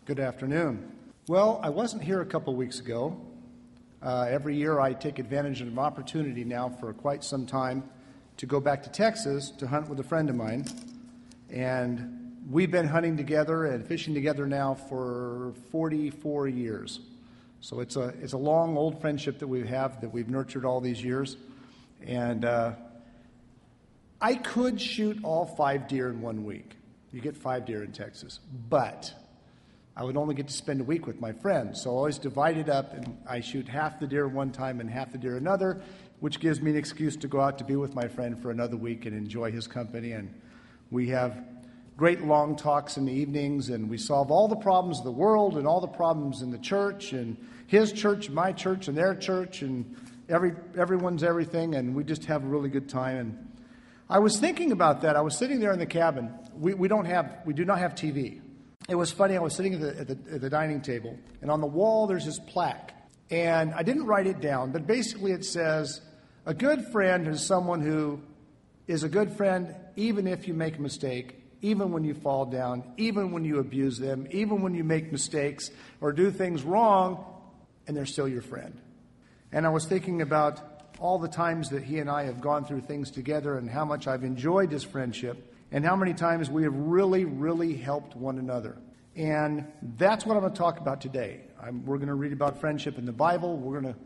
Good afternoon. Well, I wasn't here a couple weeks ago. Every year I take advantage of an opportunity now for quite some time to go back to Texas to hunt with a friend of mine. And we've been hunting together and fishing together now for 44 years. So it's a long, old friendship that we have, that we've nurtured all these years. And I could shoot all 5 deer in 1 week. You get 5 deer in Texas. But I would only get to spend a week with my friends. So I always divide it up, and I shoot half the deer one time and half the deer another, which gives me an excuse to go out to be with my friend for another week and enjoy his company. And we have great long talks in the evenings, and we solve all the problems of the world and all the problems in the church, and his church, my church, and their church, and everyone's everything, and we just have a really good time. And I was thinking about that. I was sitting there in the cabin. We do not have TV. It was funny. I was sitting at the dining table, and on the wall there's this plaque, and I didn't write it down, but basically it says, "A good friend is someone who is a good friend even if you make a mistake, even when you fall down, even when you abuse them, even when you make mistakes or do things wrong, and they're still your friend." And I was thinking about all the times that he and I have gone through things together and how much I've enjoyed his friendship and how many times we have really, really helped one another. And that's what I'm going to talk about today. We're going to read about friendship in the Bible.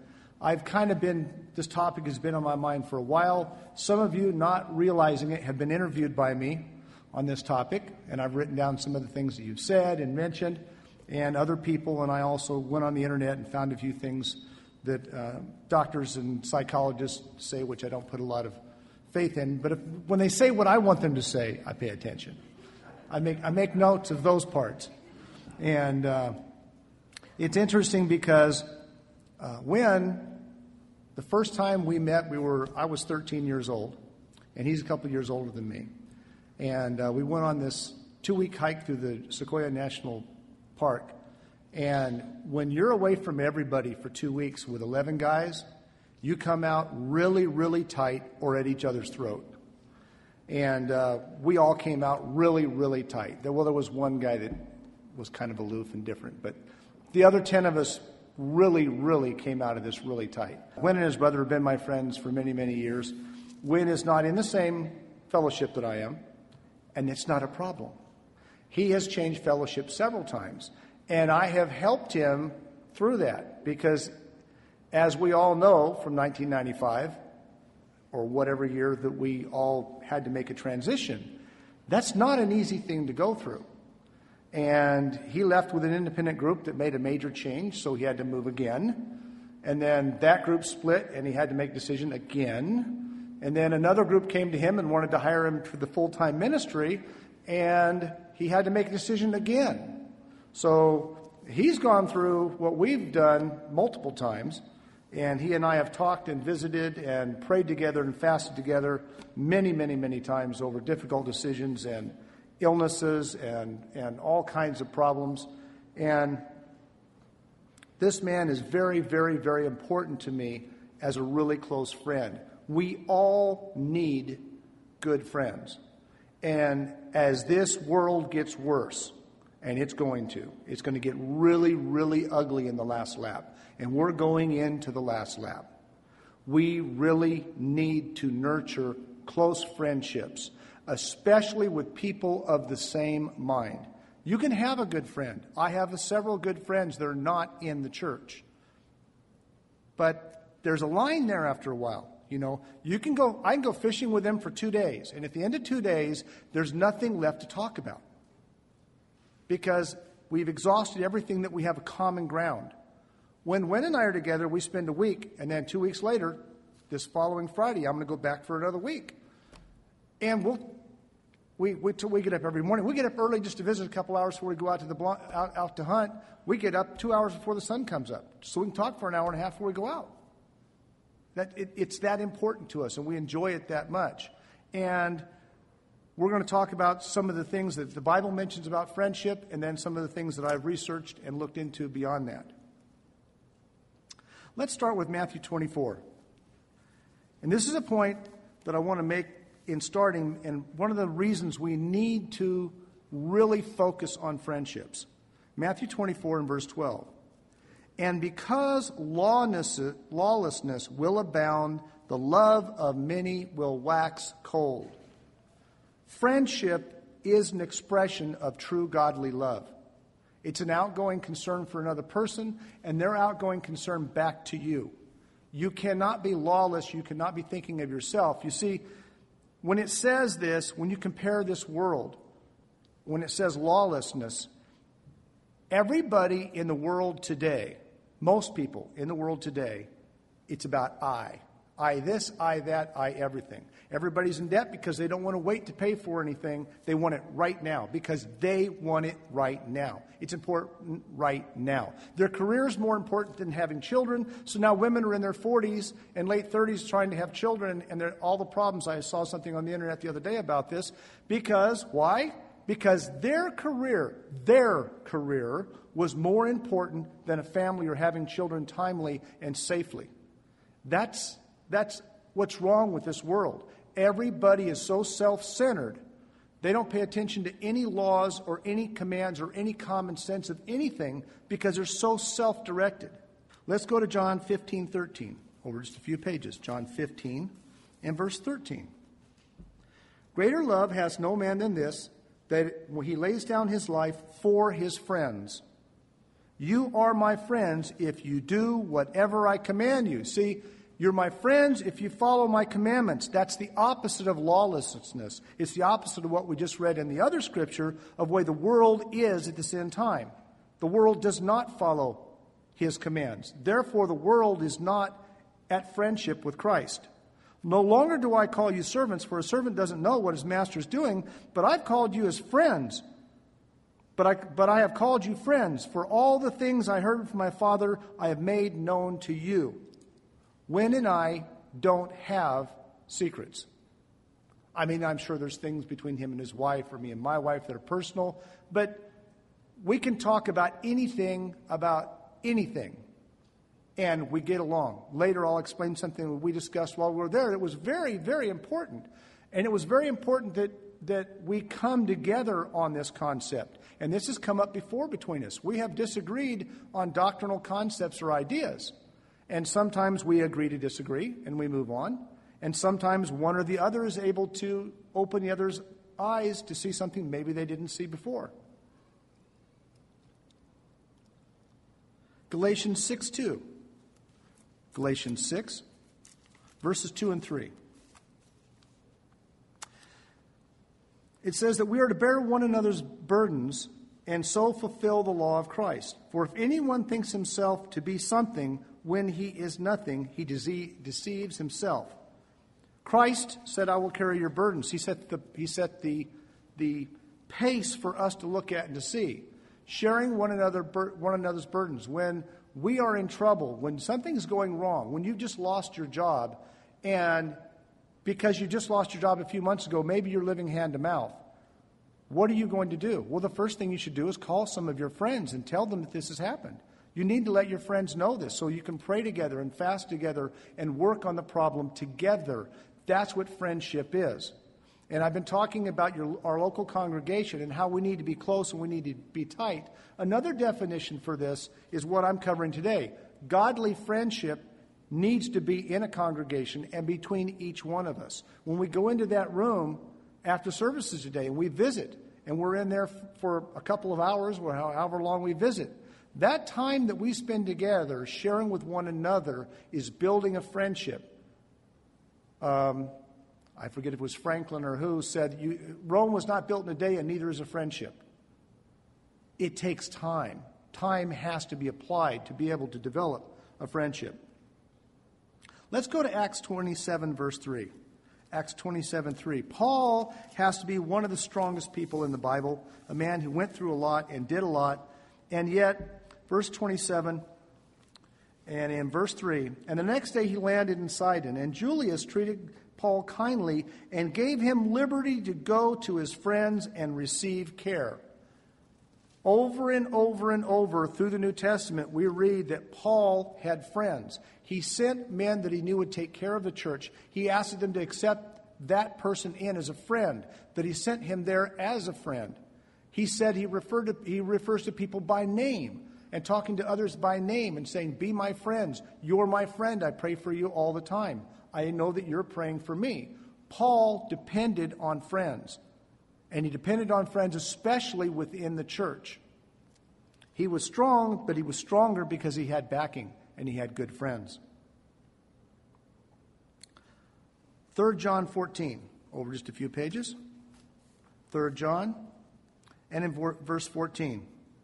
This topic has been on my mind for a while. Some of you, not realizing it, have been interviewed by me on this topic, and I've written down some of the things that you've said and mentioned, and other people, and I also went on the internet and found a few things that doctors and psychologists say, which I don't put a lot of faith in, but when they say what I want them to say, I pay attention. I make notes of those parts. And it's interesting because when the first time we met, I was 13 years old, and he's a couple years older than me. And we went on this 2-week hike through the Sequoia National Park. And when you're away from everybody for 2 weeks with 11 guys, you come out really, really tight or at each other's throat. And we all came out really, really tight. There was one guy that was kind of aloof and different, but the other 10 of us really, really came out of this really tight. Wynn and his brother have been my friends for many, many years. Wynn is not in the same fellowship that I am, and it's not a problem. He has changed fellowship several times, and I have helped him through that because, as we all know from 1995, or whatever year that we all had to make a transition, that's not an easy thing to go through. And he left with an independent group that made a major change, so he had to move again. And then that group split, and he had to make a decision again. And then another group came to him and wanted to hire him for the full-time ministry, and he had to make a decision again. So he's gone through what we've done multiple times, and he and I have talked and visited and prayed together and fasted together many, many, many times over difficult decisions and illnesses and all kinds of problems. And this man is very, very, very important to me as a really close friend. We all need good friends. And as this world gets worse, and it's going to get really, really ugly in the last lap. And we're going into the last lap. We really need to nurture close friendships, especially with people of the same mind. You can have a good friend. I have several good friends that are not in the church. But there's a line there after a while. I can go fishing with them for 2 days, and at the end of 2 days, there's nothing left to talk about. Because we've exhausted everything that we have a common ground. When Wen and I are together, we spend a week, and then 2 weeks later, this following Friday, I'm going to go back for another week. And we get up every morning. We get up early just to visit a couple hours before we go out out to hunt. We get up 2 hours before the sun comes up, so we can talk for an hour and a half before we go out. It's that important to us, and we enjoy it that much. And we're going to talk about some of the things that the Bible mentions about friendship, and then some of the things that I've researched and looked into beyond that. Let's start with Matthew 24. And this is a point that I want to make in starting, and one of the reasons we need to really focus on friendships. Matthew 24 and verse 12. And because lawlessness will abound, the love of many will wax cold. Friendship is an expression of true godly love. It's an outgoing concern for another person, and their outgoing concern back to you. You cannot be lawless. You cannot be thinking of yourself. You see, when it says this, when you compare this world, when it says lawlessness, everybody in the world today, most people in the world today, it's about I. I this, I that, I everything. Everybody's in debt because they don't want to wait to pay for anything. They want it right now because they want it right now. It's important right now. Their career is more important than having children. So now women are in their 40s and late 30s trying to have children, and all the problems. I saw something on the internet the other day about this. Because, why? Because their career was more important than a family or having children timely and safely. That's what's wrong with this world. Everybody is so self-centered, they don't pay attention to any laws or any commands or any common sense of anything because they're so self-directed. Let's go to John 15:13, over just a few pages. John 15 and verse 13. Greater love has no man than this, that he lays down his life for his friends. You are my friends if you do whatever I command you. See, you're my friends if you follow my commandments. That's the opposite of lawlessness. It's the opposite of what we just read in the other scripture of the way the world is at this end time. The world does not follow his commands. Therefore, the world is not at friendship with Christ. No longer do I call you servants, for a servant doesn't know what his master is doing, but I've called you as friends. But I have called you friends, for all the things I heard from my Father I have made known to you. Wynn and I don't have secrets. I mean, I'm sure there's things between him and his wife or me and my wife that are personal, but we can talk about anything, and we get along. Later, I'll explain something that we discussed while we were there. It was very, very important. And it was very important that we come together on this concept. And this has come up before between us. We have disagreed on doctrinal concepts or ideas. And sometimes we agree to disagree, and we move on. And sometimes one or the other is able to open the other's eyes to see something maybe they didn't see before. Galatians 6:2. Galatians 6, verses 2 and 3. It says that we are to bear one another's burdens and so fulfill the law of Christ. For if anyone thinks himself to be something when he is nothing, he deceives himself. Christ said, I will carry your burdens. He set the pace for us to look at and to see. Sharing one another's burdens. When we are in trouble, when something's going wrong, when you've just lost your job, and because you just lost your job a few months ago, maybe you're living hand to mouth. What are you going to do? Well, the first thing you should do is call some of your friends and tell them that this has happened. You need to let your friends know this so you can pray together and fast together and work on the problem together. That's what friendship is. And I've been talking about our local congregation and how we need to be close and we need to be tight. Another definition for this is what I'm covering today. Godly friendship needs to be in a congregation and between each one of us. When we go into that room after services today and we visit, and we're in there for a couple of hours or however long we visit, that time that we spend together sharing with one another is building a friendship. I forget if it was Franklin or who said, Rome was not built in a day and neither is a friendship. It takes time. Time has to be applied to be able to develop a friendship. Let's go to Acts 27, verse 3. Acts 27:3. Paul has to be one of the strongest people in the Bible, a man who went through a lot and did a lot, and yet, verse 27 and in verse 3, and the next day he landed in Sidon, and Julius treated Paul kindly and gave him liberty to go to his friends and receive care. Over and over and over through the New Testament, we read that Paul had friends. He sent men that he knew would take care of the church. He asked them to accept that person in as a friend, that he sent him there as a friend. He said he refers to people by name and talking to others by name and saying, be my friends. You're my friend. I pray for you all the time. I know that you're praying for me. Paul depended on friends. And he depended on friends especially within the church. He was strong, but he was stronger because he had backing and he had good friends. 3 John 14, over just a few pages. 3 John, and in verse 14.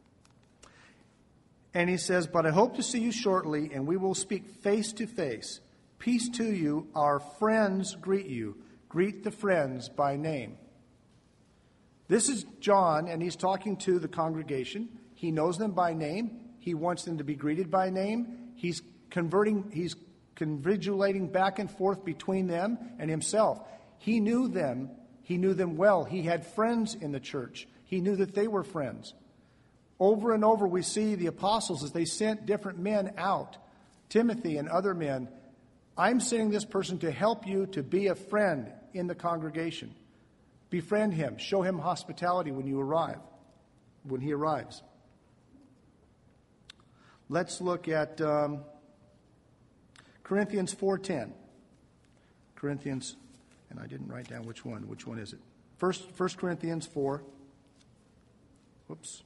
And he says, but I hope to see you shortly, and we will speak face to face. Peace to you. Our friends greet you. Greet the friends by name. This is John, and he's talking to the congregation. He knows them by name. He wants them to be greeted by name. He's convigulating back and forth between them and himself. He knew them. He knew them well. He had friends in the church. He knew that they were friends. Over and over we see the apostles as they sent different men out, Timothy and other men. I'm sending this person to help you to be a friend in the congregation. Befriend him. Show him hospitality when he arrives. Let's look at Corinthians 4:10. Corinthians, and I didn't write down which one. Which one is it? First Corinthians 4. Whoops.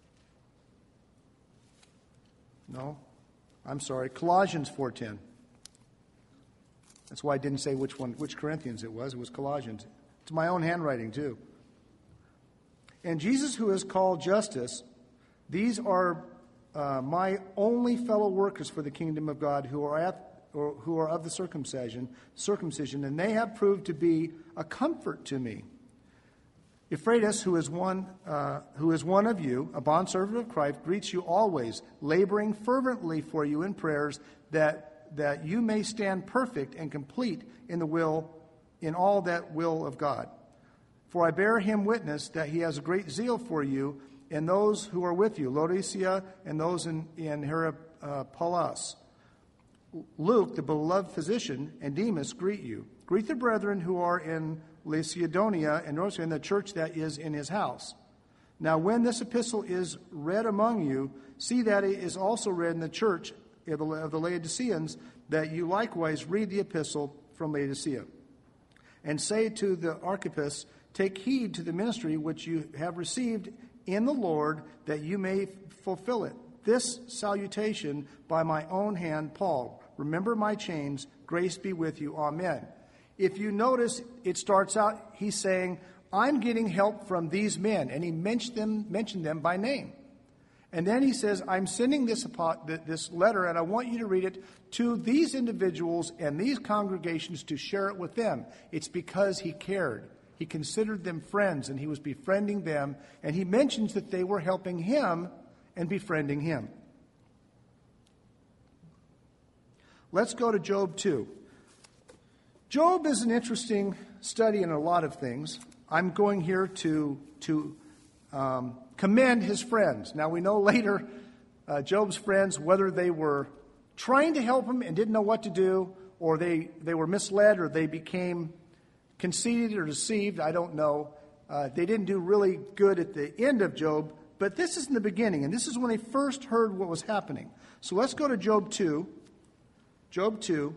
No, I'm sorry. Colossians 4:10. That's why I didn't say which Corinthians it was. It was Colossians. It's my own handwriting too. And Jesus, who is called Justus, these are my only fellow workers for the kingdom of God, who are of the circumcision, and they have proved to be a comfort to me. Ephraitus, who is one of you, a bondservant of Christ, greets you always, laboring fervently for you in prayers, that you may stand perfect and complete in all that will of God. For I bear him witness that he has a great zeal for you and those who are with you, Laodicea and those in Hierapolis. Luke, the beloved physician, and Demas greet you. Greet the brethren who are in Lacedonia and Norcia, in the church that is in his house. Now when this epistle is read among you, see that it is also read in the church of the Laodiceans, that you likewise read the epistle from Laodicea. And say to the Archippus, take heed to the ministry which you have received in the Lord, that you may fulfill it. This salutation by my own hand, Paul. Remember my chains. Grace be with you. Amen. If you notice, it starts out, he's saying, I'm getting help from these men. And he mentioned them by name. And then he says, I'm sending this letter, and I want you to read it to these individuals and these congregations to share it with them. It's because he cared. He considered them friends, and he was befriending them. And he mentions that they were helping him and befriending him. Let's go to Job 2. Job is an interesting study in a lot of things. I'm going here to commend his friends. Now, we know later Job's friends, whether they were trying to help him and didn't know what to do, or they were misled, or they became conceited or deceived, I don't know. They didn't do really good at the end of Job, but this is in the beginning, and this is when they first heard what was happening. So let's go to Job 2. Job 2,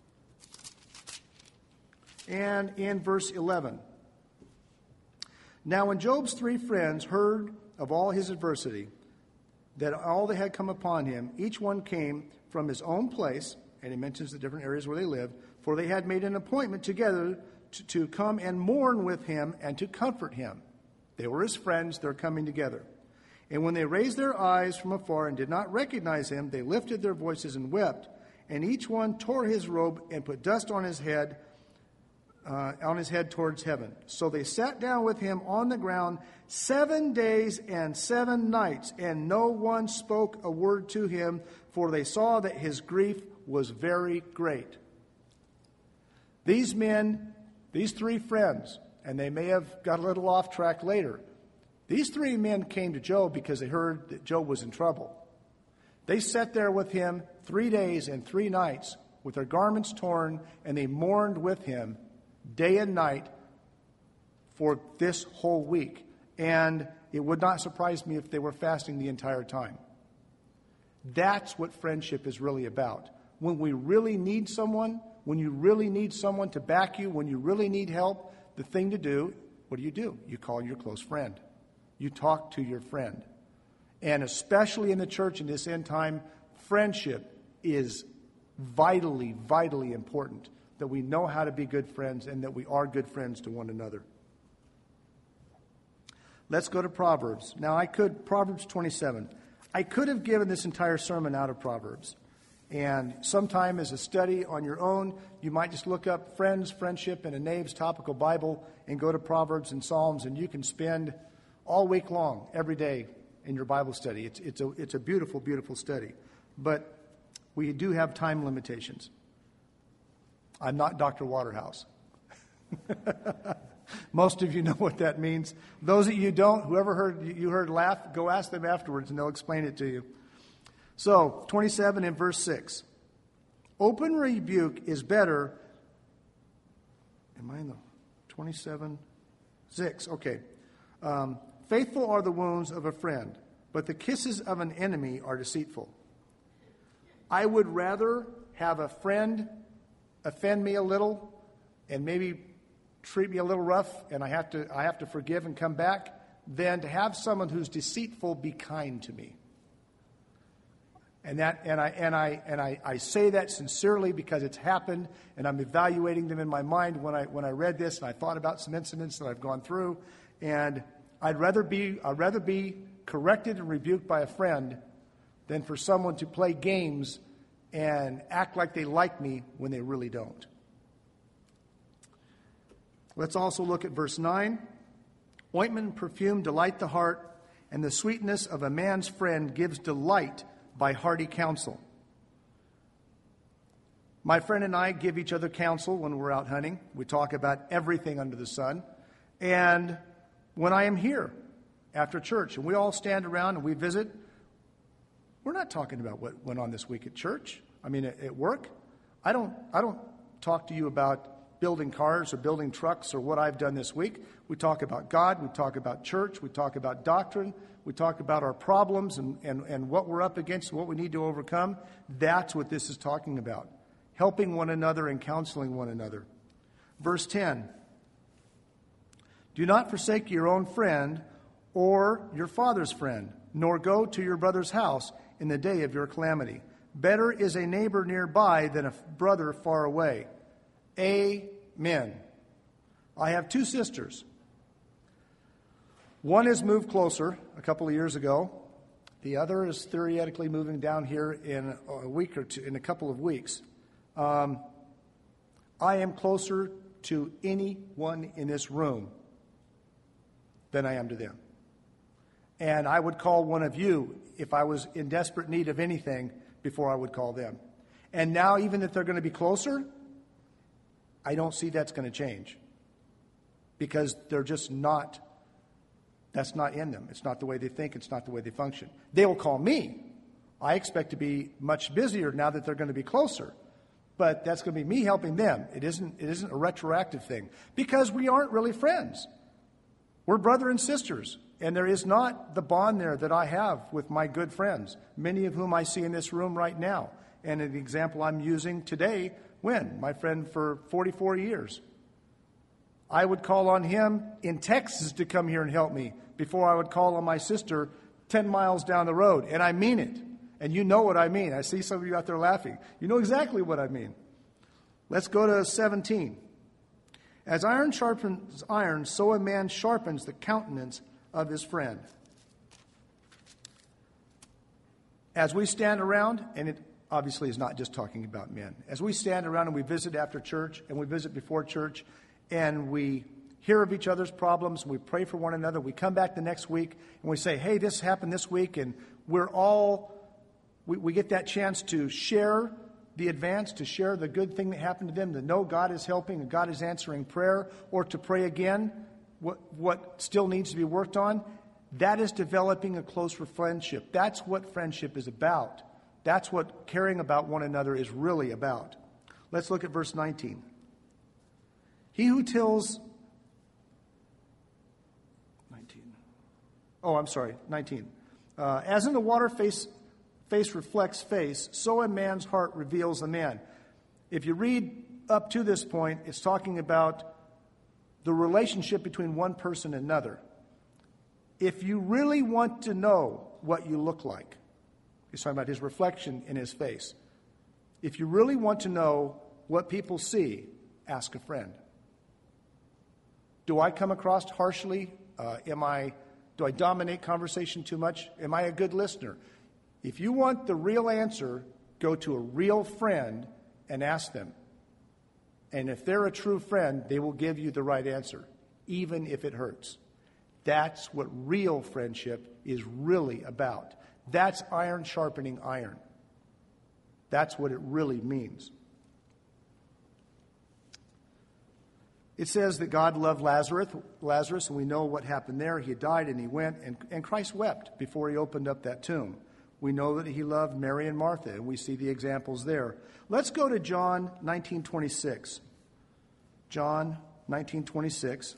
and in verse 11. Now when Job's three friends heard of all his adversity, that all that had come upon him, each one came from his own place, and he mentions the different areas where they lived, for they had made an appointment together to come and mourn with him and to comfort him. They were his friends, they're coming together. And when they raised their eyes from afar and did not recognize him, they lifted their voices and wept. And each one tore his robe and put dust on his head towards heaven. So they sat down with him on the ground 7 days and 7 nights, and no one spoke a word to him, for they saw that his grief was very great. These men, these three friends, and they may have got a little off track later, these three men came to Job because they heard that Job was in trouble. They sat there with him 3 days and 3 nights with their garments torn, and they mourned with him day and night for this whole week. And it would not surprise me if they were fasting the entire time. That's what friendship is really about. When we really need someone, when you really need someone to back you, when you really need help, the thing to do, what do? You call your close friend. You talk to your friend. And especially in the church in this end time, friendship is vitally, vitally important. That we know how to be good friends and that we are good friends to one another. Let's go to Proverbs. Now Proverbs 27. I could have given this entire sermon out of Proverbs. And sometime as a study on your own, you might just look up friends, friendship, and a Nave's Topical Bible and go to Proverbs and Psalms, and you can spend all week long, every day, in your Bible study. It's a beautiful, beautiful study. But we do have time limitations. I'm not Dr. Waterhouse. Most of you know what that means. Those that you don't, whoever heard laugh, go ask them afterwards and they'll explain it to you. So, 27 in verse 6. Open rebuke is better. Am I in the 27? 6, okay. Faithful are the wounds of a friend, but the kisses of an enemy are deceitful. I would rather have a friend offend me a little and maybe treat me a little rough and I have to forgive and come back than to have someone who's deceitful be kind to me. And I say that sincerely because it's happened, and I'm evaluating them in my mind when I read this, and I thought about some incidents that I've gone through, and I'd rather be corrected and rebuked by a friend than for someone to play games and act like they like me when they really don't. Let's also look at verse 9. Ointment and perfume delight the heart, and the sweetness of a man's friend gives delight by hearty counsel. My friend and I give each other counsel when we're out hunting. We talk about everything under the sun. And when I am here after church and we all stand around and we visit, we're not talking about what went on this week at church. I mean, at work. I don't talk to you about building cars or building trucks or what I've done this week. We talk about God. We talk about church. We talk about doctrine. We talk about our problems and what we're up against, what we need to overcome. That's what this is talking about. Helping one another and counseling one another. Verse 10. Do not forsake your own friend or your father's friend, nor go to your brother's house in the day of your calamity. Better is a neighbor nearby than a brother far away. Amen. I have two sisters. One has moved closer a couple of years ago. The other is theoretically moving down here in a week or two, in a couple of weeks. I am closer to anyone in this room than I am to them. And I would call one of you if I was in desperate need of anything before I would call them. And now, even if they're going to be closer, I don't see that's going to change. Because they're just not, that's not in them. It's not the way they think. It's not the way they function. They will call me. I expect to be much busier now that they're going to be closer. But that's going to be me helping them. It isn't a retroactive thing. Because we aren't really friends. We're brother and sisters. And there is not the bond there that I have with my good friends, many of whom I see in this room right now. And an example I'm using today, my friend for 44 years. I would call on him in Texas to come here and help me before I would call on my sister 10 miles down the road. And I mean it. And you know what I mean. I see some of you out there laughing. You know exactly what I mean. Let's go to 17. As iron sharpens iron, so a man sharpens the countenance of his friend. As we stand around, and it obviously is not just talking about men. As we stand around and we visit after church and we visit before church and we hear of each other's problems, and we pray for one another, we come back the next week and we say, hey, this happened this week, and we get that chance to share the advance, to share the good thing that happened to them, to know God is helping and God is answering prayer, or to pray again what still needs to be worked on. That is developing a closer friendship. That's what friendship is about. That's what caring about one another is really about. Let's look at verse 19. He who tills 19. I'm sorry, 19. As in the water face reflects face, so a man's heart reveals a man. If you read up to this point, it's talking about the relationship between one person and another. If you really want to know what you look like, he's talking about his reflection in his face. If you really want to know what people see, ask a friend. Do I come across harshly? Do I dominate conversation too much? Am I a good listener? If you want the real answer, go to a real friend and ask them. And if they're a true friend, they will give you the right answer, even if it hurts. That's what real friendship is really about. That's iron sharpening iron. That's what it really means. It says that God loved Lazarus, and we know what happened there. He died and he went, and Christ wept before he opened up that tomb. We know that he loved Mary and Martha, and we see the examples there. Let's go to John 19:26. John 19:26.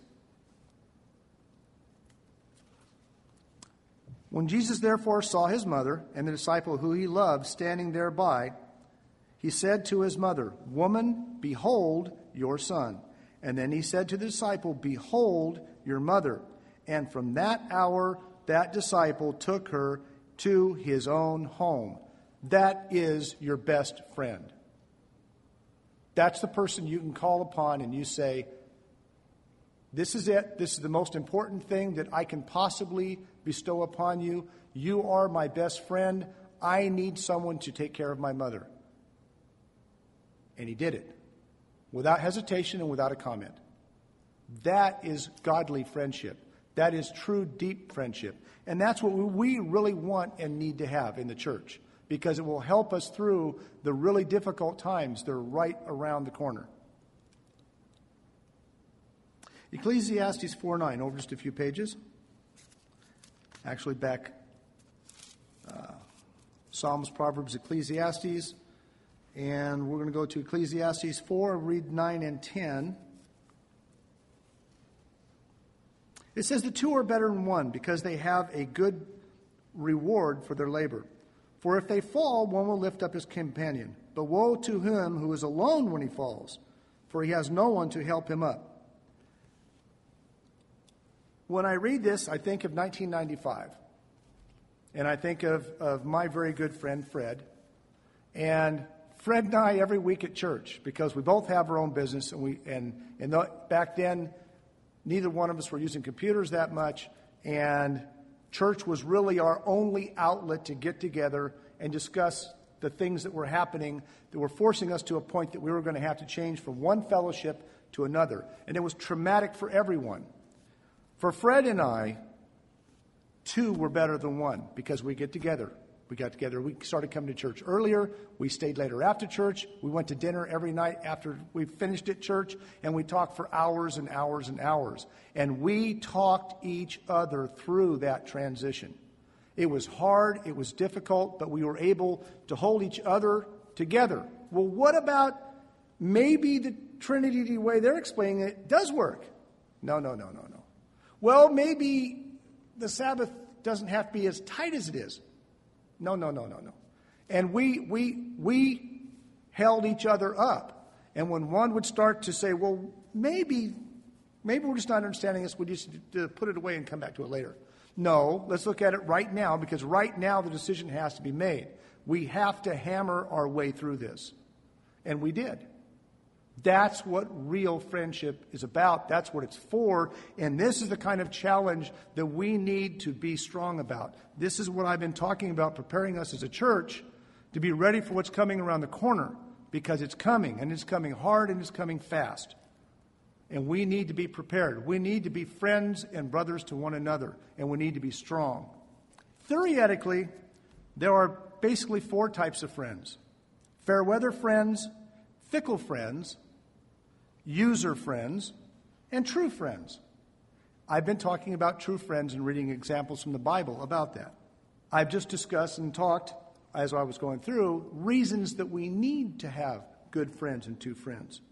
When Jesus therefore saw his mother and the disciple who he loved standing thereby, he said to his mother, "Woman, behold your son." And then he said to the disciple, "Behold your mother." And from that hour, that disciple took her to his own home. That is your best friend. That's the person you can call upon and you say, "This is it. This is the most important thing that I can possibly bestow upon you. You are my best friend. I need someone to take care of my mother." And he did it without hesitation and without a comment. That is godly friendship. That is true, deep friendship. And that's what we really want and need to have in the church, because it will help us through the really difficult times that are right around the corner. Ecclesiastes 4:9, over just a few pages. Actually back Psalms, Proverbs, Ecclesiastes. And we're going to go to Ecclesiastes 4, read 9 and 10. It says, "The two are better than one, because they have a good reward for their labor. For if they fall, one will lift up his companion. But woe to him who is alone when he falls, for he has no one to help him up." When I read this, I think of 1995. And I think of my very good friend, Fred. And Fred and I, every week at church, because we both have our own business, back then, neither one of us were using computers that much, and church was really our only outlet to get together and discuss the things that were happening that were forcing us to a point that we were going to have to change from one fellowship to another. And it was traumatic for everyone. For Fred and I, two were better than one, because we get together. We got together. We started coming to church earlier. We stayed later after church. We went to dinner every night after we finished at church, and we talked for hours and hours and hours. And we talked each other through that transition. It was hard. It was difficult, but we were able to hold each other together. Well, what about maybe the Trinity way they're explaining it does work? No. Well, maybe the Sabbath doesn't have to be as tight as it is. No. And we held each other up. And when one would start to say, well, maybe we're just not understanding this, we just need to put it away and come back to it later. No, let's look at it right now, because right now the decision has to be made. We have to hammer our way through this. And we did. That's what real friendship is about. That's what it's for. And this is the kind of challenge that we need to be strong about. This is what I've been talking about, preparing us as a church to be ready for what's coming around the corner, because it's coming, and it's coming hard, and it's coming fast. And we need to be prepared. We need to be friends and brothers to one another, and we need to be strong. Theoretically, there are basically 4 types of friends: fair weather friends, fickle friends, user friends, and true friends. I've been talking about true friends and reading examples from the Bible about that. I've just discussed and talked, as I was going through, reasons that we need to have good friends and true friends.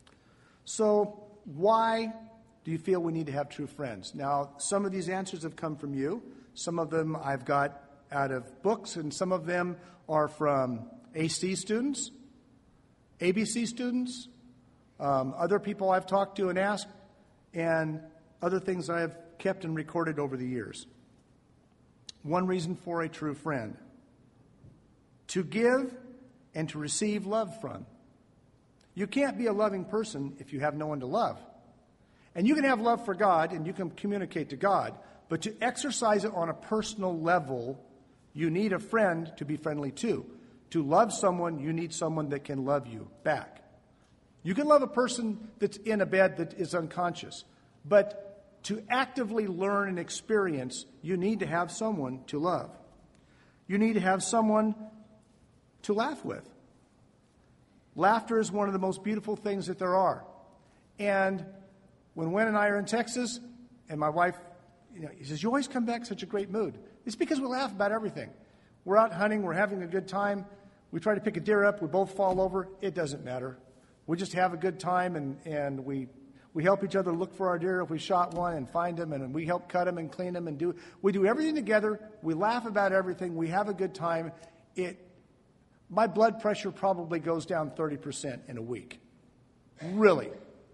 So why do you feel we need to have true friends? Now, some of these answers have come from you. Some of them I've got out of books, and some of them are from AC students, ABC students, other people I've talked to and asked, and other things I have kept and recorded over the years. One reason for a true friend: to give and to receive love from. You can't be a loving person if you have no one to love. And you can have love for God and you can communicate to God, but to exercise it on a personal level, you need a friend to be friendly to. To love someone, you need someone that can love you back. You can love a person that's in a bed that is unconscious, but to actively learn and experience, you need to have someone to love. You need to have someone to laugh with. Laughter is one of the most beautiful things that there are. And when Wen and I are in Texas, and my wife, he says, "You always come back in such a great mood." It's because we laugh about everything. We're out hunting, we're having a good time. We try to pick a deer up, we both fall over. It doesn't matter. We just have a good time, and we help each other look for our deer if we shot one and find them, and we help cut them and clean them, and we do everything together. We laugh about everything. We have a good time. My blood pressure probably goes down 30% in a week. Really.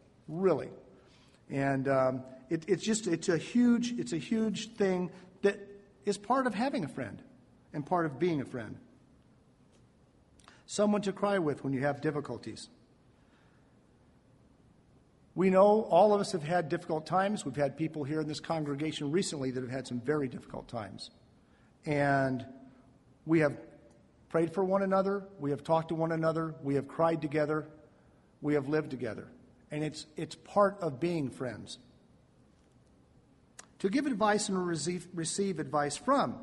And it's a huge thing that is part of having a friend and part of being a friend. Someone to cry with when you have difficulties. We know all of us have had difficult times. We've had people here in this congregation recently that have had some very difficult times. And we have prayed for one another. We have talked to one another. We have cried together. We have lived together. And it's part of being friends. To give advice and receive advice from.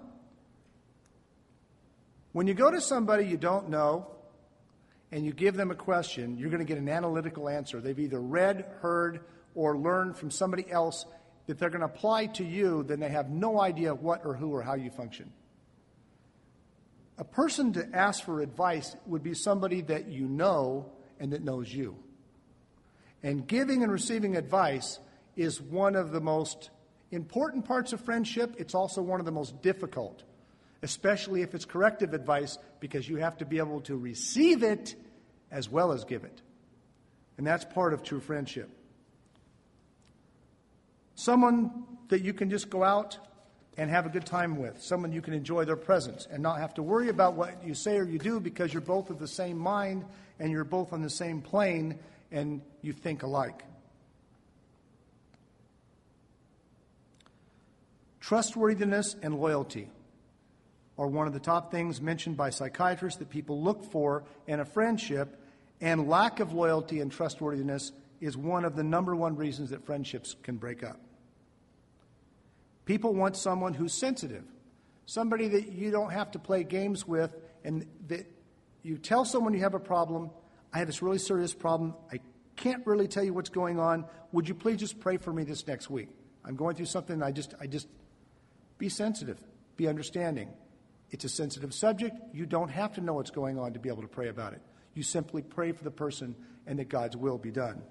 When you go to somebody you don't know and you give them a question, you're going to get an analytical answer. They've either read, heard, or learned from somebody else that they're going to apply to you, then they have no idea what or who or how you function. A person to ask for advice would be somebody that you know and that knows you. And giving and receiving advice is one of the most important parts of friendship. It's also one of the most difficult, especially if it's corrective advice, because you have to be able to receive it as well as give it. And that's part of true friendship. Someone that you can just go out and have a good time with. Someone you can enjoy their presence and not have to worry about what you say or you do, because you're both of the same mind and you're both on the same plane and you think alike. Trustworthiness and loyalty are one of the top things mentioned by psychiatrists that people look for in a friendship, and lack of loyalty and trustworthiness is one of the number one reasons that friendships can break up. People want someone who's sensitive, somebody that you don't have to play games with, and that you tell someone you have a problem. I have this really serious problem. I can't really tell you what's going on. Would you please just pray for me this next week? I'm going through something. I just be sensitive, be understanding. It's a sensitive subject. You don't have to know what's going on to be able to pray about it. You simply pray for the person and that God's will be done.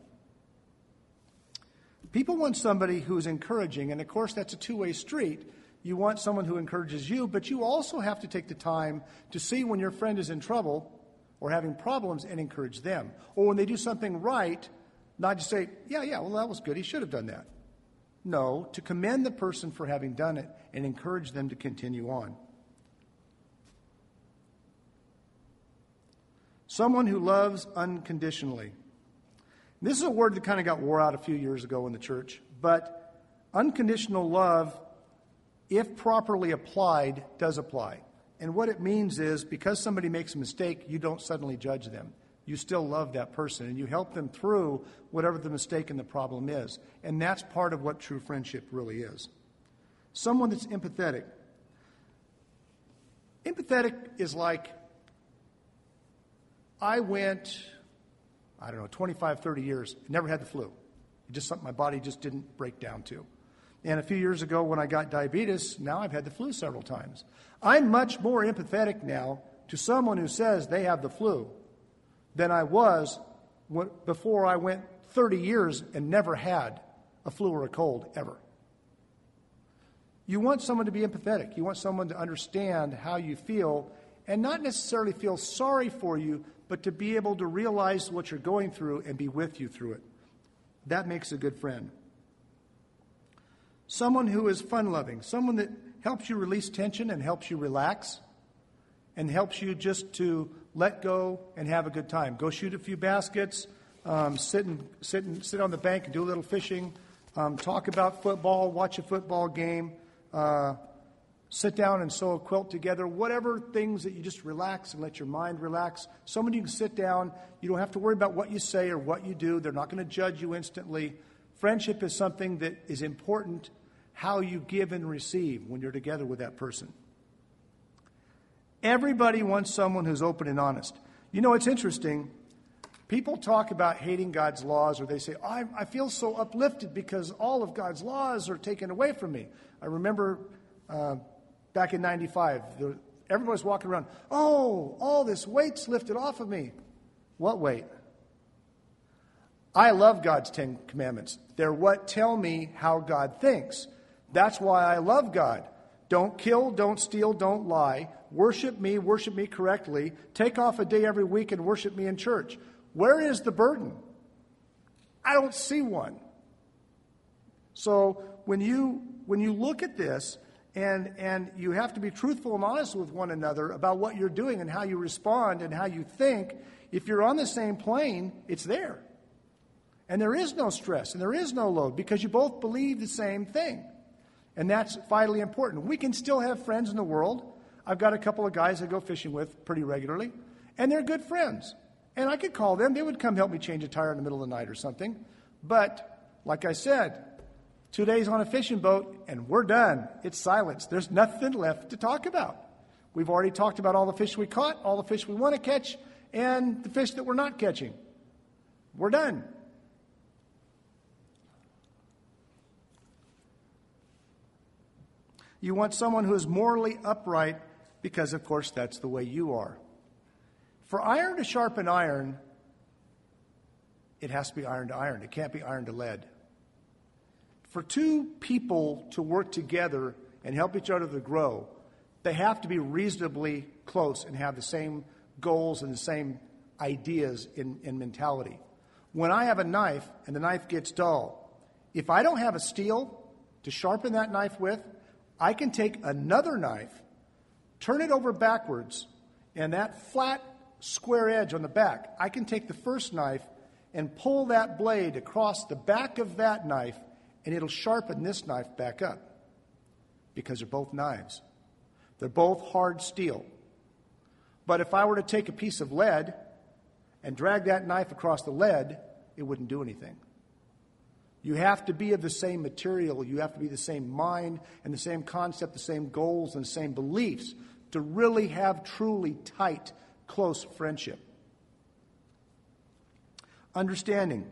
People want somebody who's encouraging, and of course that's a two-way street. You want someone who encourages you, but you also have to take the time to see when your friend is in trouble or having problems and encourage them. Or when they do something right, not just say, yeah, well, that was good. He should have done that. No, to commend the person for having done it and encourage them to continue on. Someone who loves unconditionally. This is a word that kind of got wore out a few years ago in the church, but unconditional love, if properly applied, does apply. And what it means is, because somebody makes a mistake, you don't suddenly judge them. You still love that person, and you help them through whatever the mistake and the problem is. And that's part of what true friendship really is. Someone that's empathetic. Empathetic is like, I went, 25, 30 years, never had the flu. It's just something my body just didn't break down to. And a few years ago when I got diabetes, now I've had the flu several times. I'm much more empathetic now to someone who says they have the flu than I was before I went 30 years and never had a flu or a cold ever. You want someone to be empathetic. You want someone to understand how you feel and not necessarily feel sorry for you, but to be able to realize what you're going through and be with you through it. That makes a good friend. Someone who is fun-loving, someone that helps you release tension and helps you relax and helps you just to let go and have a good time. Go shoot a few baskets, sit on the bank and do a little fishing, talk about football, watch a football game, sit down and sew a quilt together, whatever things that you just relax and let your mind relax. Someone you can sit down. You don't have to worry about what you say or what you do. They're not going to judge you instantly. Friendship is something that is important, how you give and receive when you're together with that person. Everybody wants someone who's open and honest. You know, it's interesting. People talk about hating God's laws, or they say, I feel so uplifted because all of God's laws are taken away from me. I remember back in 95, everybody's walking around, all this weight's lifted off of me. What weight? I love God's 10 commandments. They're what tell me how God thinks. That's why I love God. Don't kill, don't steal, don't lie. Worship me correctly. Take off a day every week and worship me in church. Where is the burden? I don't see one. So when you look at this, and you have to be truthful and honest with one another about what you're doing and how you respond and how you think, if you're on the same plane, it's there. And there is no stress and there is no load because you both believe the same thing. And that's vitally important. We can still have friends in the world. I've got a couple of guys I go fishing with pretty regularly, and they're good friends. And I could call them. They would come help me change a tire in the middle of the night or something. But, like I said, 2 days on a fishing boat, and we're done. It's silence. There's nothing left to talk about. We've already talked about all the fish we caught, all the fish we want to catch, and the fish that we're not catching. We're done. You want someone who is morally upright because, of course, that's the way you are. For iron to sharpen iron, it has to be iron to iron. It can't be iron to lead. For two people to work together and help each other to grow, they have to be reasonably close and have the same goals and the same ideas in mentality. When I have a knife and the knife gets dull, if I don't have a steel to sharpen that knife with, I can take another knife, turn it over backwards, and that flat square edge on the back, I can take the first knife and pull that blade across the back of that knife, and it'll sharpen this knife back up because they're both knives. They're both hard steel. But if I were to take a piece of lead and drag that knife across the lead, it wouldn't do anything. You have to be of the same material. You have to be the same mind and the same concept, the same goals and the same beliefs to really have truly tight, close friendship. Understanding.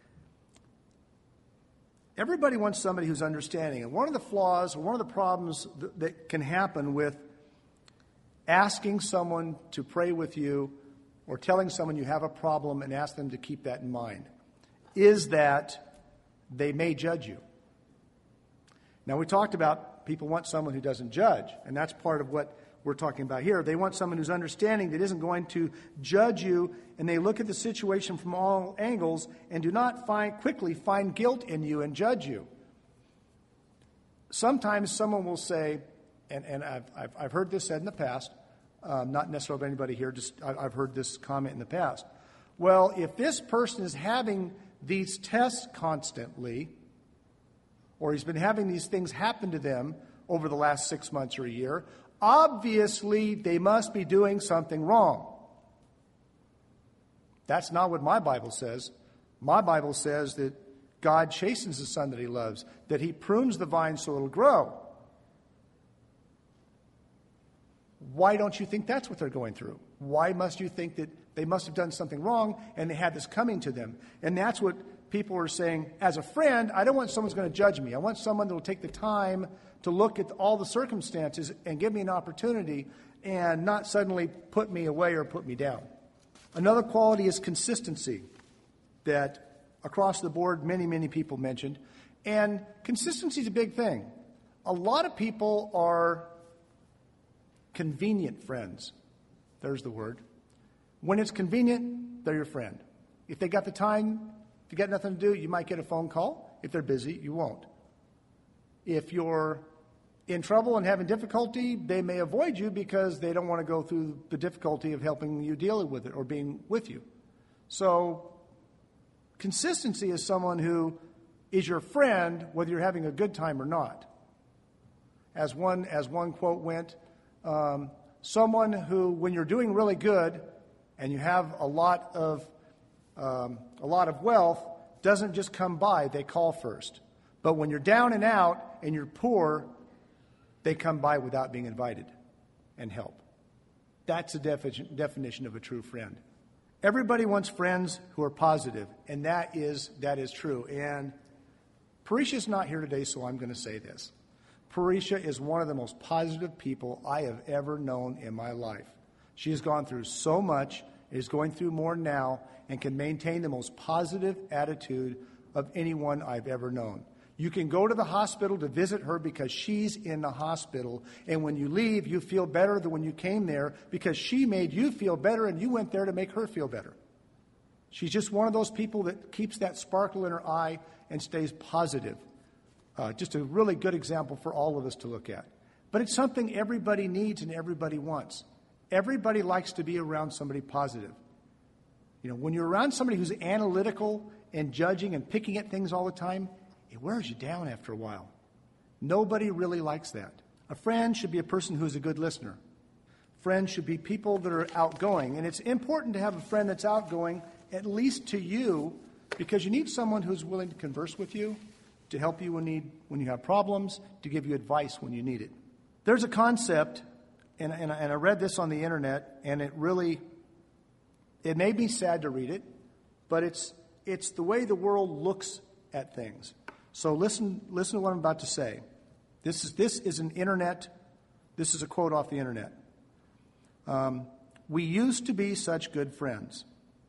Everybody wants somebody who's understanding. And one of the flaws, or one of the problems that can happen with asking someone to pray with you or telling someone you have a problem and ask them to keep that in mind is that they may judge you. Now, we talked about people want someone who doesn't judge, and that's part of what we're talking about here. They want someone who's understanding, that isn't going to judge you, and they look at the situation from all angles and do not quickly find guilt in you and judge you. Sometimes someone will say, and I've heard this said in the past, not necessarily by anybody here, just I've heard this comment in the past. Well, if this person is having these tests constantly, or he's been having these things happen to them over the last 6 months or a year, obviously they must be doing something wrong. That's not what my Bible says. My Bible says that God chastens the son that he loves, that he prunes the vine so it'll grow. Why don't you think that's what they're going through? Why must you think that they must have done something wrong and they had this coming to them? And that's what people are saying. As a friend, I don't want someone who's going to judge me. I want someone that will take the time to look at all the circumstances and give me an opportunity and not suddenly put me away or put me down. Another quality is consistency that across the board many, many people mentioned. And consistency is a big thing. a lot of people are convenient friends. There's the word. When it's convenient, they're your friend. If they got the time, if you got nothing to do, you might get a phone call. If they're busy, you won't. If you're in trouble and having difficulty, they may avoid you because they don't want to go through the difficulty of helping you deal with it or being with you. So consistency is someone who is your friend whether you're having a good time or not. As one quote went, someone who, when you're doing really good and you have a lot of wealth, doesn't just come by, they call first. But when you're down and out and you're poor, they come by without being invited and help. That's the definition of a true friend. Everybody wants friends who are positive, and that is true. And Parisha's not here today, so I'm going to say this. Parisha is one of the most positive people I have ever known in my life. She has gone through so much, is going through more now, and can maintain the most positive attitude of anyone I've ever known. You can go to the hospital to visit her because she's in the hospital. And when you leave, you feel better than when you came there because she made you feel better and you went there to make her feel better. She's just one of those people that keeps that sparkle in her eye and stays positive. Just a really good example for all of us to look at. But it's something everybody needs and everybody wants. Everybody likes to be around somebody positive. You know, when you're around somebody who's analytical and judging and picking at things all the time, it wears you down after a while. Nobody really likes that. A friend should be a person who's a good listener. Friends should be people that are outgoing. And it's important to have a friend that's outgoing, at least to you, because you need someone who's willing to converse with you, to help you when you have problems, to give you advice when you need it. There's a concept, and I read this on the internet, and it made me sad to read it, but it's the way the world looks at things. So listen to what I'm about to say. This is a quote off the internet. We used to be such good friends.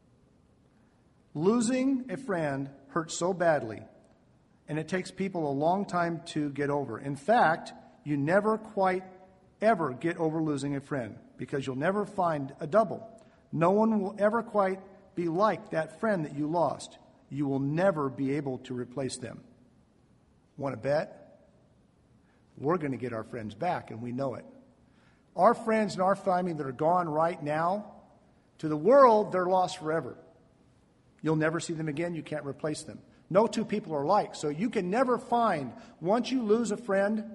Losing a friend hurts so badly, and it takes people a long time to get over. In fact, you never quite ever get over losing a friend because you'll never find a double. No one will ever quite be like that friend that you lost. You will never be able to replace them. Want to bet? We're going to get our friends back, and we know it. Our friends and our family that are gone right now, to the world, they're lost forever. You'll never see them again. You can't replace them. No two people are alike. So you can never find, once you lose a friend,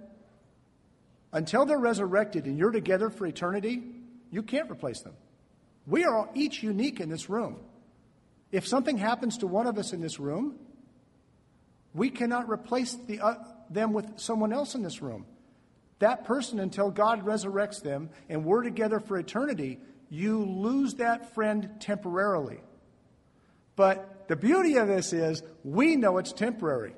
until they're resurrected and you're together for eternity, you can't replace them. We are each unique in this room. If something happens to one of us in this room, we cannot replace them with someone else in this room. That person, until God resurrects them and we're together for eternity, you lose that friend temporarily. But the beauty of this is we know it's temporary.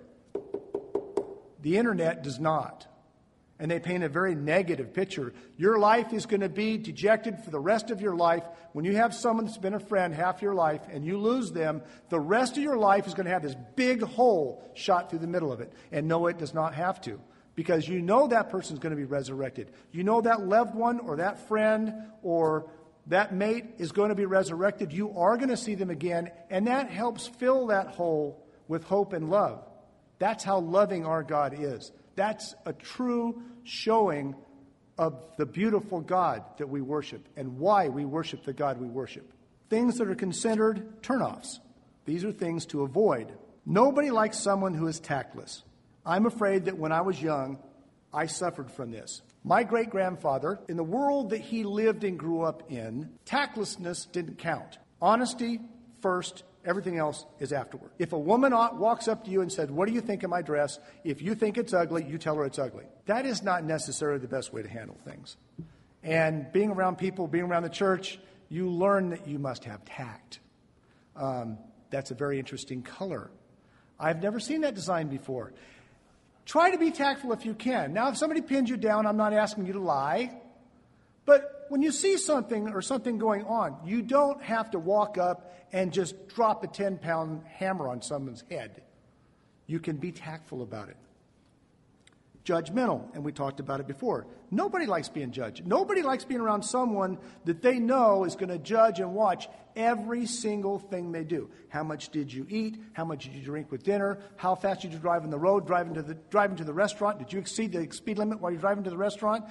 The internet does not. And they paint a very negative picture. Your life is going to be dejected for the rest of your life. When you have someone that's been a friend half your life and you lose them, the rest of your life is going to have this big hole shot through the middle of it. And no, it does not have to. Because you know that person's going to be resurrected. You know that loved one or that friend or that mate is going to be resurrected. You are going to see them again. And that helps fill that hole with hope and love. That's how loving our God is. That's a true showing of the beautiful God that we worship and why we worship the God we worship. Things that are considered turnoffs. These are things to avoid. Nobody likes someone who is tactless. I'm afraid that when I was young, I suffered from this. My great-grandfather, in the world that he lived and grew up in, tactlessness didn't count. Honesty first, everything else is afterward. If a woman walks up to you and said, "What do you think of my dress?" If you think it's ugly, you tell her it's ugly. That is not necessarily the best way to handle things. And being around people, being around the church, you learn that you must have tact. That's a very interesting color. I've never seen that design before. Try to be tactful if you can. Now, if somebody pins you down, I'm not asking you to lie. But when you see something or something going on, you don't have to walk up and just drop a 10-pound hammer on someone's head. You can be tactful about it. Judgmental, and we talked about it before. Nobody likes being judged. Nobody likes being around someone that they know is going to judge and watch every single thing they do. How much did you eat? How much did you drink with dinner? How fast did you drive on the road, driving to the restaurant? Did you exceed the speed limit while you're driving to the restaurant?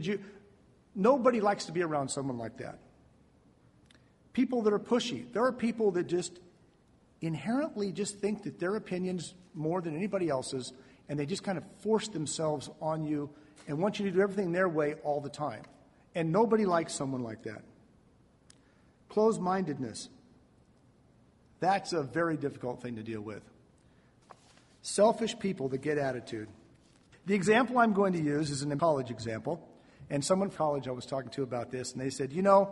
Nobody likes to be around someone like that. People that are pushy. There are people that just inherently just think that their opinion's more than anybody else's, and they just kind of force themselves on you and want you to do everything their way all the time. And nobody likes someone like that. Closed-mindedness. That's a very difficult thing to deal with. Selfish people that get attitude. The example I'm going to use is a college example. And someone from college I was talking to about this, and they said,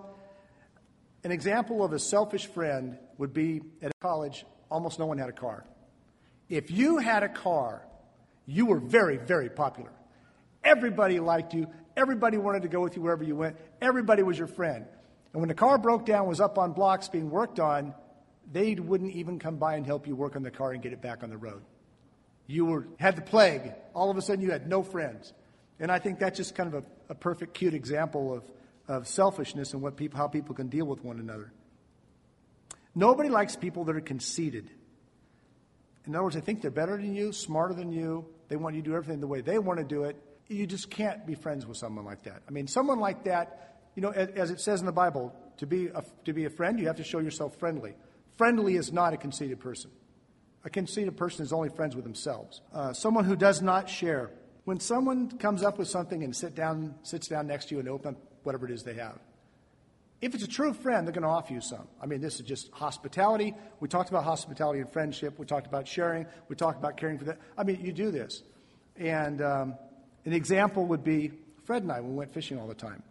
an example of a selfish friend would be at college, almost no one had a car. If you had a car, you were very, very popular. Everybody liked you. Everybody wanted to go with you wherever you went. Everybody was your friend. And when the car broke down, was up on blocks being worked on, they wouldn't even come by and help you work on the car and get it back on the road. You had the plague. All of a sudden, you had no friends. And I think that's just kind of a perfect, cute example of selfishness and how people can deal with one another. Nobody likes people that are conceited. In other words, they think they're better than you, smarter than you. They want you to do everything the way they want to do it. You just can't be friends with someone like that. I mean, someone like that, as it says in the Bible, to be a friend, you have to show yourself friendly. Friendly is not a conceited person. A conceited person is only friends with themselves. Someone who does not share. When someone comes up with something and sits down next to you and open up whatever it is they have, if it's a true friend, they're going to offer you some. I mean, this is just hospitality. We talked about hospitality and friendship. We talked about sharing. We talked about caring for that. I mean, you do this. And an example would be Fred and I, when we went fishing all the time.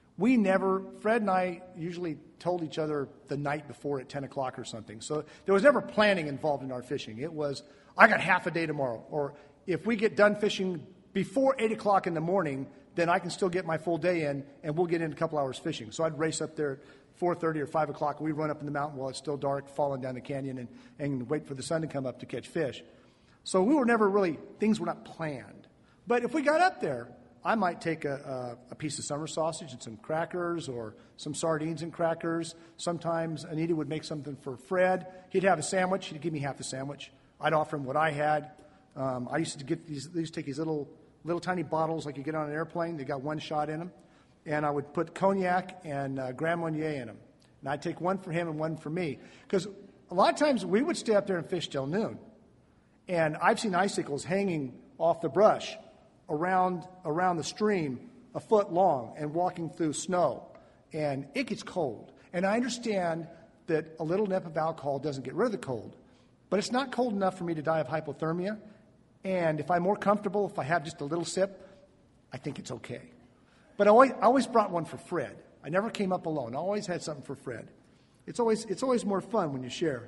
Fred and I usually told each other the night before at 10 o'clock or something. So there was never planning involved in our fishing. It was, I got half a day tomorrow. Or if we get done fishing before 8 o'clock in the morning, then I can still get my full day in, and we'll get in a couple hours fishing. So I'd race up there at 4:30 or 5 o'clock. We'd run up in the mountain while it's still dark, falling down the canyon, and wait for the sun to come up to catch fish. So we were never really, things were not planned. But if we got up there, I might take a piece of summer sausage and some crackers or some sardines and crackers. Sometimes Anita would make something for Fred. He'd have a sandwich. He'd give me half the sandwich. I'd offer him what I had. I used to take these little tiny bottles like you get on an airplane. They got one shot in them. And I would put cognac and Grand Marnier in them. And I'd take one for him and one for me. Because a lot of times we would stay up there and fish till noon. And I've seen icicles hanging off the brush around the stream a foot long and walking through snow. And it gets cold. And I understand that a little nip of alcohol doesn't get rid of the cold. But it's not cold enough for me to die of hypothermia. And if I'm more comfortable, if I have just a little sip, I think it's okay. But I always brought one for Fred. I never came up alone. I always had something for Fred. It's always more fun when you share.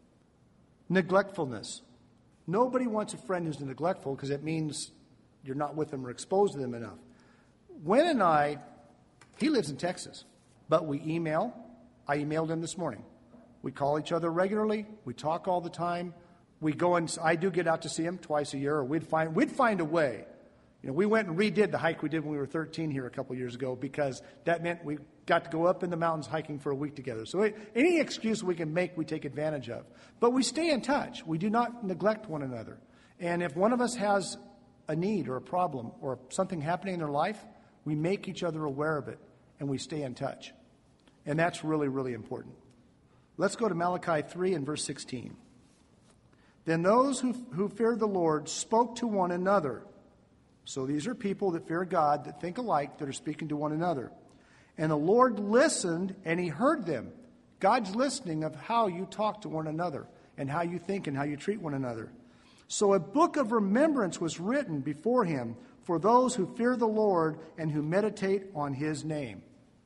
Neglectfulness. Nobody wants a friend who's neglectful because it means you're not with them or exposed to them enough. Gwen and I, he lives in Texas, but we email. I emailed him this morning. We call each other regularly. We talk all the time. We go and I do get out to see him twice a year, or we'd find a way. We went and redid the hike we did when we were 13 here a couple years ago because that meant we got to go up in the mountains hiking for a week together. So any excuse we can make, we take advantage of. But we stay in touch. We do not neglect one another. And if one of us has a need or a problem or something happening in their life, we make each other aware of it and we stay in touch. And that's really, really important. Let's go to Malachi 3 and verse 16. Then those who feared the Lord spoke to one another. So these are people that fear God, that think alike, that are speaking to one another. And the Lord listened, and he heard them. God's listening of how you talk to one another and how you think and how you treat one another. So a book of remembrance was written before him for those who fear the Lord and who meditate on his name.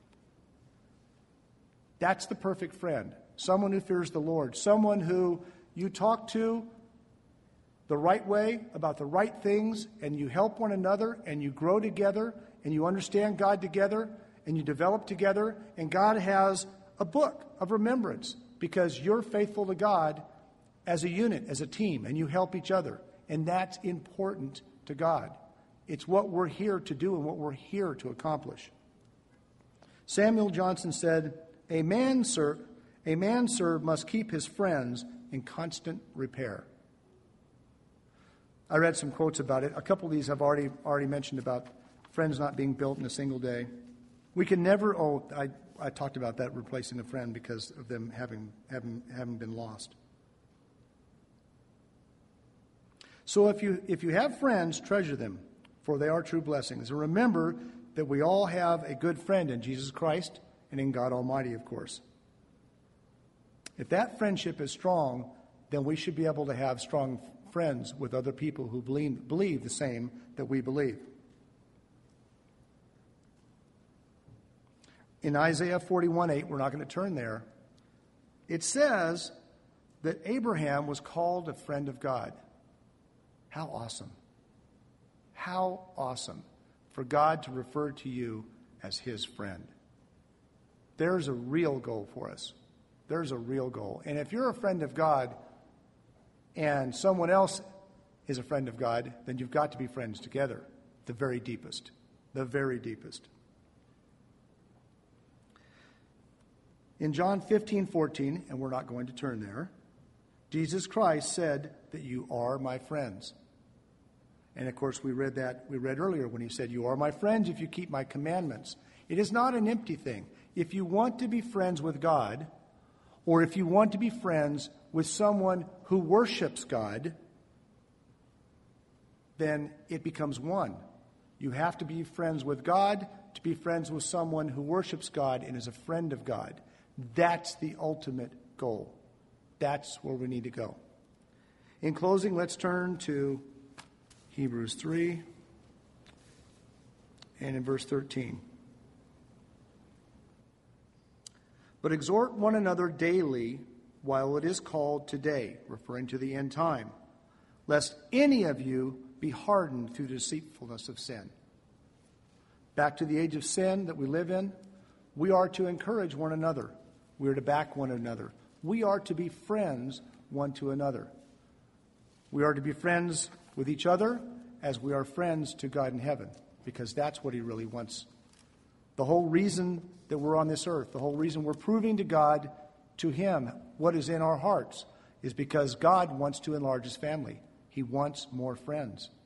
That's the perfect friend. Someone who fears the Lord. Someone who you talk to the right way about the right things, and you help one another, and you grow together, and you understand God together, and you develop together, and God has a book of remembrance because you're faithful to God as a unit, as a team, and you help each other, and that's important to God. It's what we're here to do and what we're here to accomplish. Samuel Johnson said, a man, sir, must keep his friends in constant repair. I read some quotes about it. A couple of these I've already mentioned about friends not being built in a single day. We can never, I talked about that, replacing a friend because of them having been lost. So if you have friends, treasure them, for they are true blessings. And remember that we all have a good friend in Jesus Christ and in God Almighty, of course. If that friendship is strong, then we should be able to have strong friends with other people who believe the same that we believe. In Isaiah 41:8, we're not going to turn there, it says that Abraham was called a friend of God. How awesome. How awesome for God to refer to you as his friend. There's a real goal for us. There's a real goal. And if you're a friend of God and someone else is a friend of God, then you've got to be friends together, the very deepest. The very deepest. In John 15:14, and we're not going to turn there, Jesus Christ said that you are my friends. And of course we read earlier when he said, you are my friends if you keep my commandments. It is not an empty thing. If you want to be friends with God, or if you want to be friends with someone who worships God, then it becomes one. You have to be friends with God to be friends with someone who worships God and is a friend of God. That's the ultimate goal. That's where we need to go. In closing, let's turn to Hebrews 3 and in verse 13. But exhort one another daily while it is called today, referring to the end time, lest any of you be hardened through the deceitfulness of sin. Back to the age of sin that we live in, we are to encourage one another. We are to back one another. We are to be friends one to another. We are to be friends with each other as we are friends to God in heaven, because that's what he really wants. The whole reason that we're on this earth, the whole reason we're proving to God, to him, what is in our hearts, is because God wants to enlarge his family. He wants more friends.